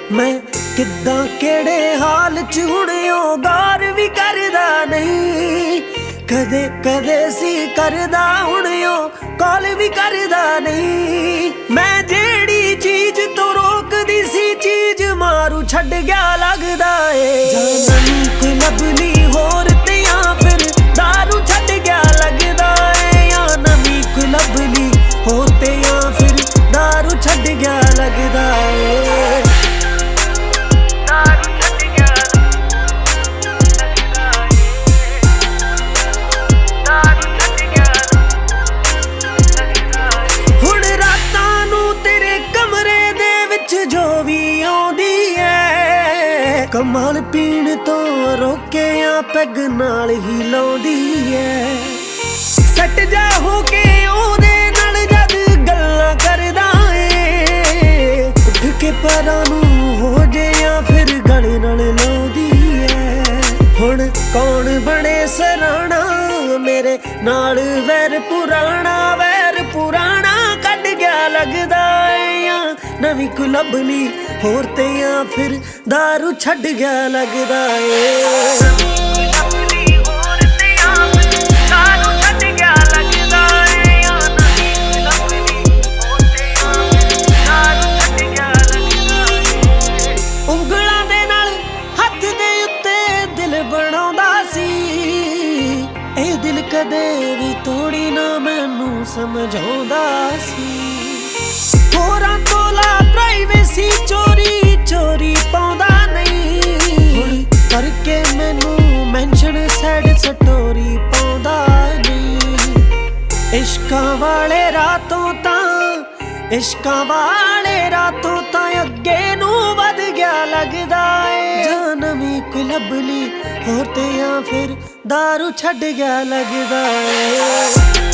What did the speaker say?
मैं किद्दां केड़े हाल च हुणियों गौर भी करदा नहीं। कदे कदे सी करदा हुणियों कॉल भी करदा नहीं। मैं जेड़ी चीज तो रोकदी सी चीज मारू छड्ड गया लगदा ए। जां नवीं कोई लभनी होर ते या फिर दारू छड्ड गया लगदा ए। या नवीं कोई लभनी होर ते या फिर दारू छड्ड गया लगदा ए। कमाल पीण तो रोके या पैग नाल ही लाउंदी है। सट जा हो के ओदे नाल जद गल्लां करदा ए। उठ के परां नूं हो जे या फिर गले नाल लाउंदी है। हुण कौन बने सराणा मेरे नाल वैर पुराणा कढ गया लगदा ए। या नवीं कोई लभनी होर ते या फिर दारू छड्ड गया लगदा ए। ਉਂਗਲਾਂ ਦੇ ਨਾਲ ਹੱਥ ਦੇ ਉੱਤੇ ਦਿਲ ਬਣਾਉਂਦਾ ਸੀ। ਇਹ ਦਿਲ ਕਦੇ ਵੀ ਤੋੜੀ ਨਾ ਮੈਨੂੰ ਸਮਝਾਉਂਦਾ ਸੀ। ਹੋਰਾਂ ਤੋਲਾ ਪ੍ਰਾਈਵੇਸੀ ਚੋਰੀ ਚੋਰੀ ਪਾਉਂਦਾ ਨਹੀਂ। ਹੁਣ ਕਰਕੇ ਮੈਨੂੰ ਮੈਂਸ਼ਨ ਸੈਡ ਸਟੋਰੀ ਪਾਉਂਦਾ ਨਹੀਂ। ਇਸ਼ਕਾਂ ਵਾਲੇ ਰਾਤੋਂ ਤਾਂ ਅੱਗੇ ਨੂੰ ਵਧ ਗਿਆ ਲੱਗਦਾ ਏ। ਜਾਂ ਨਵੀਂ ਕੋਈ ਲੱਭ ਲਈ ਹੋਰ ਤੇ ਜਾਂ ਫਿਰ ਦਾਰੂ ਛੱਡ ਗਿਆ ਲੱਗਦਾ ਏ।